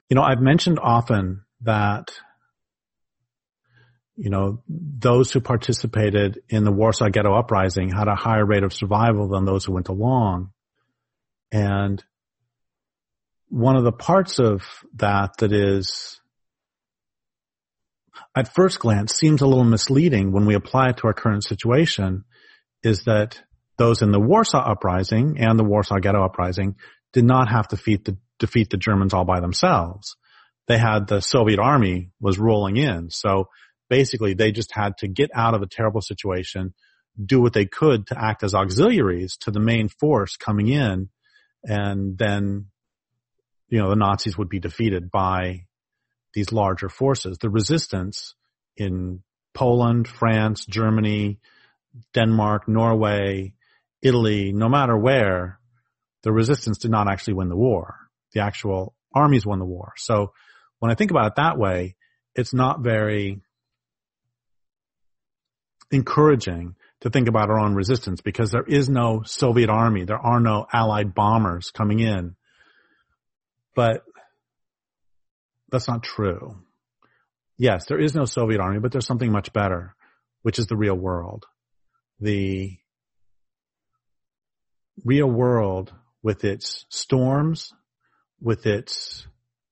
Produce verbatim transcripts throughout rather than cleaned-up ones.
You know, I've mentioned often that, you know, those who participated in the Warsaw Ghetto Uprising had a higher rate of survival than those who went along. And one of the parts of that that is, at first glance, seems a little misleading when we apply it to our current situation is that those in the Warsaw Uprising and the Warsaw Ghetto Uprising did not have to defeat the, defeat the Germans all by themselves. They had the Soviet army was rolling in. So basically they just had to get out of a terrible situation, do what they could to act as auxiliaries to the main force coming in, and then, you know, the Nazis would be defeated by these larger forces. The resistance in Poland, France, Germany, Denmark, Norway, Italy, no matter where, the resistance did not actually win the war. The actual armies won the war. So when I think about it that way, it's not very encouraging to think about our own resistance because there is no Soviet army. There are no Allied bombers coming in. But that's not true. Yes, there is no Soviet army, but there's something much better, which is the real world. The real world with its storms, with its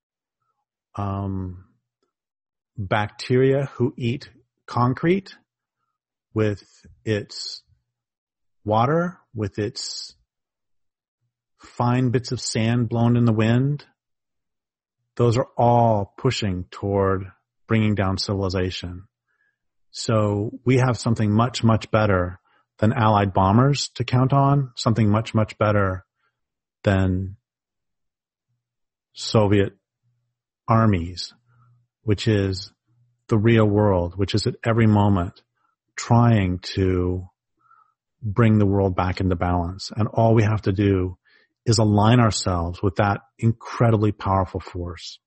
um, bacteria who eat concrete, with its water, with its fine bits of sand blown in the wind, those are all pushing toward bringing down civilization. So we have something much, much better than Allied bombers to count on, something much, much better than Soviet armies, which is the real world, which is at every moment trying to bring the world back into balance. And all we have to do is align ourselves with that incredibly powerful force.